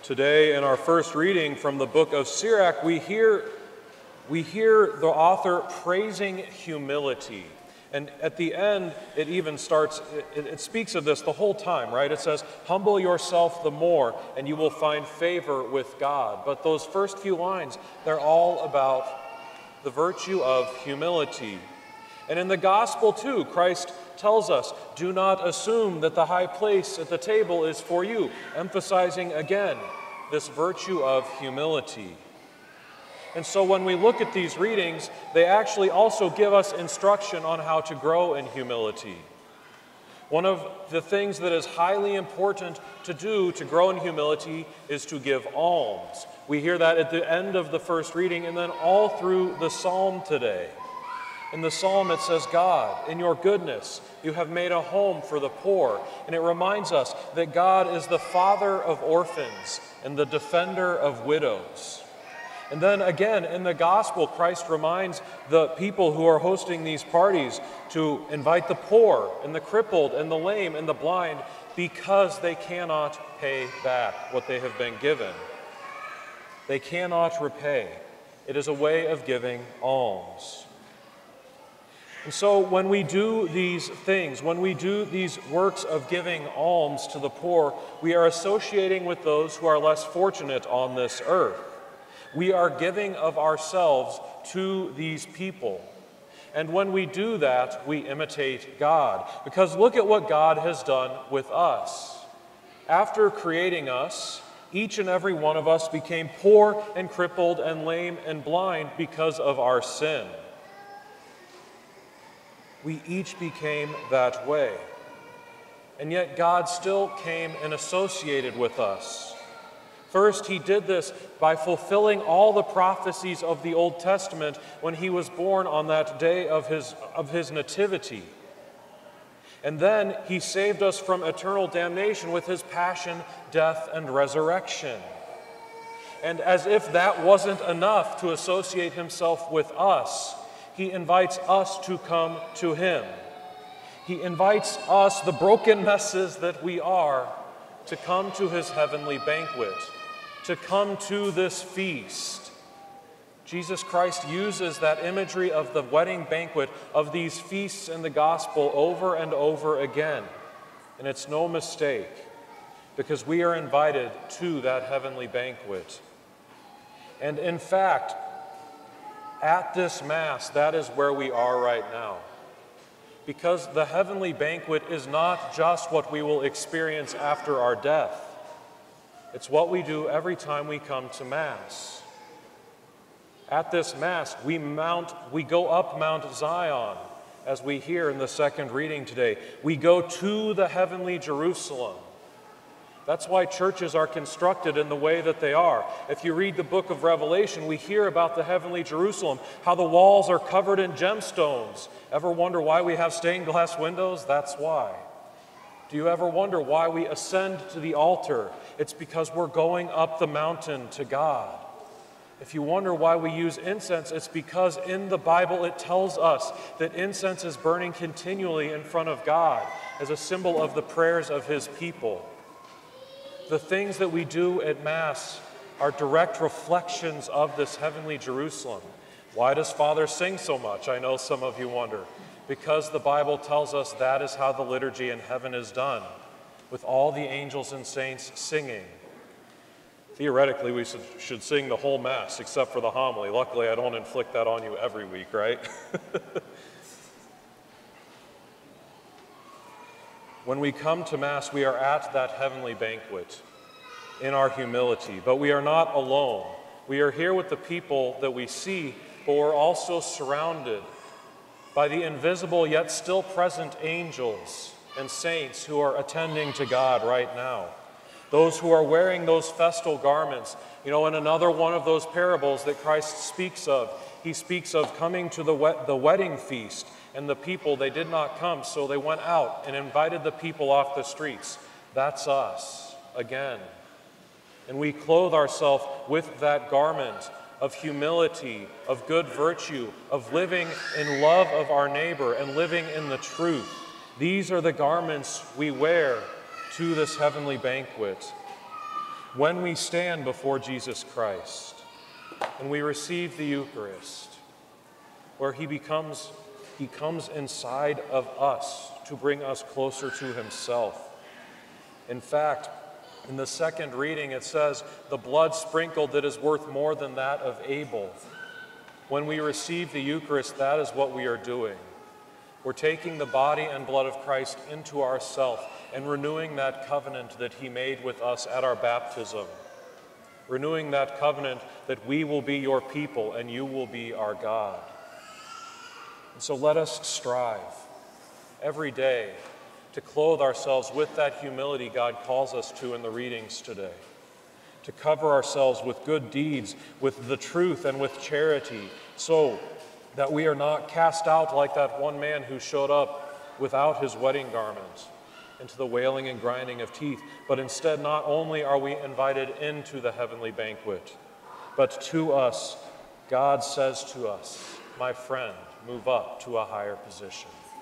Today, in our first reading from the book of Sirach, we hear the author praising humility. And at the end, it even starts, it speaks of this the whole time, right? It says, humble yourself the more, and you will find favor with God. But those first few lines, they're all about the virtue of humility. And in the gospel, too, Christ tells us, do not assume that the high place at the table is for you, emphasizing again this virtue of humility. And so when we look at these readings, they actually also give us instruction on how to grow in humility. One of the things that is highly important to do to grow in humility is to give alms. We hear that at the end of the first reading and then all through the psalm today. In the psalm it says, God, in your goodness, you have made a home for the poor. And it reminds us that God is the father of orphans and the defender of widows. And then again, in the gospel, Christ reminds the people who are hosting these parties to invite the poor and the crippled and the lame and the blind because they cannot pay back what they have been given. They cannot repay. It is a way of giving alms. And so when we do these things, when we do these works of giving alms to the poor, we are associating with those who are less fortunate on this earth. We are giving of ourselves to these people. And when we do that, we imitate God. Because look at what God has done with us. After creating us, each and every one of us became poor and crippled and lame and blind because of our sin. We each became that way. And yet God still came and associated with us. First, he did this by fulfilling all the prophecies of the Old Testament when he was born on that day of his nativity. And then he saved us from eternal damnation with his passion, death, and resurrection. And as if that wasn't enough to associate himself with us, he invites us to come to him. He invites us, the broken messes that we are, to come to his heavenly banquet, to come to this feast. Jesus Christ uses that imagery of the wedding banquet, of these feasts in the gospel over and over again. And it's no mistake, because we are invited to that heavenly banquet. And in fact, at this Mass, that is where we are right now. Because the heavenly banquet is not just what we will experience after our death. It's what we do every time we come to Mass. At this Mass, we go up Mount Zion, as we hear in the second reading today. We go to the heavenly Jerusalem. That's why churches are constructed in the way that they are. If you read the book of Revelation, we hear about the heavenly Jerusalem, how the walls are covered in gemstones. Ever wonder why we have stained glass windows? That's why. Do you ever wonder why we ascend to the altar? It's because we're going up the mountain to God. If you wonder why we use incense, it's because in the Bible it tells us that incense is burning continually in front of God as a symbol of the prayers of his people. The things that we do at Mass are direct reflections of this heavenly Jerusalem. Why does Father sing so much? I know some of you wonder. Because the Bible tells us that is how the liturgy in heaven is done, with all the angels and saints singing. Theoretically, we should sing the whole Mass except for the homily. Luckily, I don't inflict that on you every week, right? When we come to Mass, we are at that heavenly banquet in our humility, but we are not alone. We are here with the people that we see, but we're also surrounded by the invisible yet still present angels and saints who are attending to God right now. Those who are wearing those festal garments. You know, in another one of those parables that Christ speaks of, he speaks of coming to the wedding feast, and the people, they did not come, so they went out and invited the people off the streets. That's us, again. And we clothe ourselves with that garment of humility, of good virtue, of living in love of our neighbor and living in the truth. These are the garments we wear to this heavenly banquet. when we stand before Jesus Christ and we receive the Eucharist, where he comes inside of us to bring us closer to himself. In fact, in the second reading, it says, the blood sprinkled that is worth more than that of Abel. When we receive the Eucharist, that is what we are doing. We're taking the body and blood of Christ into ourself and renewing that covenant that he made with us at our baptism. Renewing that covenant that we will be your people and you will be our God. And so let us strive every day to clothe ourselves with that humility God calls us to in the readings today, to cover ourselves with good deeds, with the truth and with charity, so that we are not cast out like that one man who showed up without his wedding garment into the wailing and grinding of teeth, but instead not only are we invited into the heavenly banquet, but to us, God says to us, my friend, move up to a higher position.